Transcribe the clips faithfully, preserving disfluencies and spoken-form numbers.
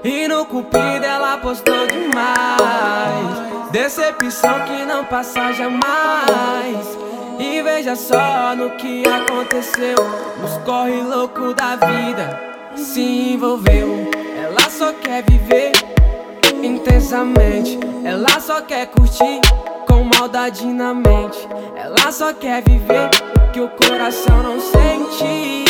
E no Cupido ela postou demais, decepção que não passa jamais. E veja só no que aconteceu, nos corre louco da vida se envolveu. Ela só quer viver intensamente, ela só quer curtir com maldade na mente. Ela só quer viver o que o coração não sente.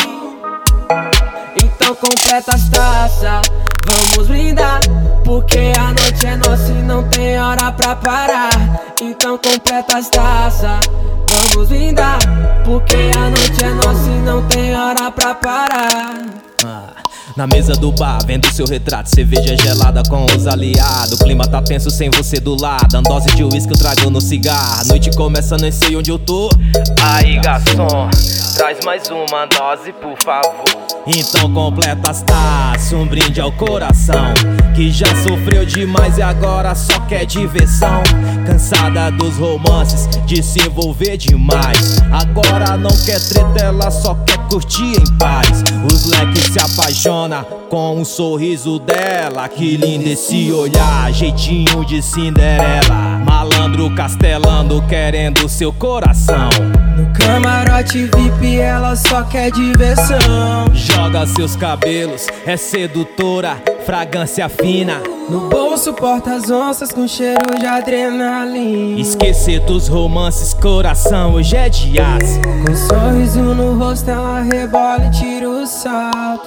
Então completa as taças, vamos brindar, porque a noite é nossa e não tem hora pra parar. Então completa as taças, vamos brindar, porque a noite é nossa e não tem hora pra parar. Ah, na mesa do bar, vendo seu retrato, cerveja gelada com os aliados. O clima tá tenso sem você do lado, dose de uísque eu trago no cigarro. A noite começa, nem sei onde eu tô. Aí garçom, traz mais uma dose por favor. Então completa as taças, um brinde ao coração que já sofreu demais e agora só quer diversão. Cansada dos romances, de se envolver demais, agora não quer treta, ela só quer curtir em paz. Os leques se apaixona com o sorriso dela, que lindo esse olhar, jeitinho de Cinderela. Malandro castelando, querendo seu coração. No camarote V I P ela só quer diversão. Joga seus cabelos, é sedutora, fragrância fina. No bolso porta as onças com cheiro de adrenalina. Esquecer dos romances, coração, hoje é de aço. Com um sorriso no rosto ela rebola e tira o salto.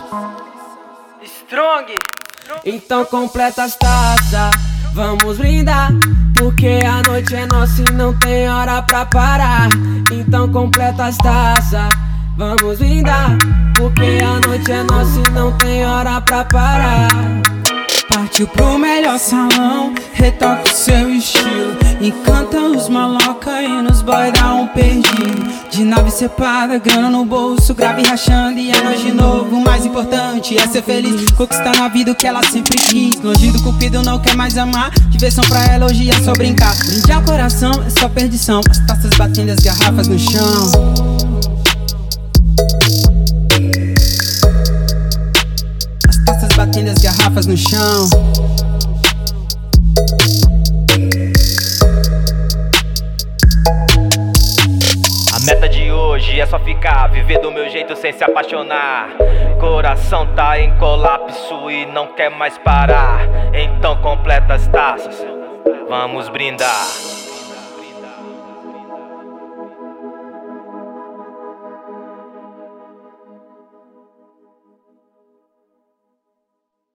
Strong. Então completa as taças, vamos brindar, porque a noite é nossa e não tem hora pra parar. Então completa as taças, vamos brindar, porque a noite é nossa e não tem hora pra parar. Partiu pro melhor salão, retoca o seu estilo, encanta os maloca e nos boy dá um perdido. De nave sepada, grana no bolso, grave rachando e é nós de novo. O mais importante é ser feliz, conquistar na vida o que ela sempre quis. Longe do Cupido não quer mais amar, diversão pra ela hoje é só brincar. Brinde ao coração, é só perdição, as taças batendo as garrafas no chão. Batendo as garrafas no chão. A meta de hoje é só ficar, viver do meu jeito sem se apaixonar. Coração tá em colapso e não quer mais parar. Então completa as taças, vamos brindar.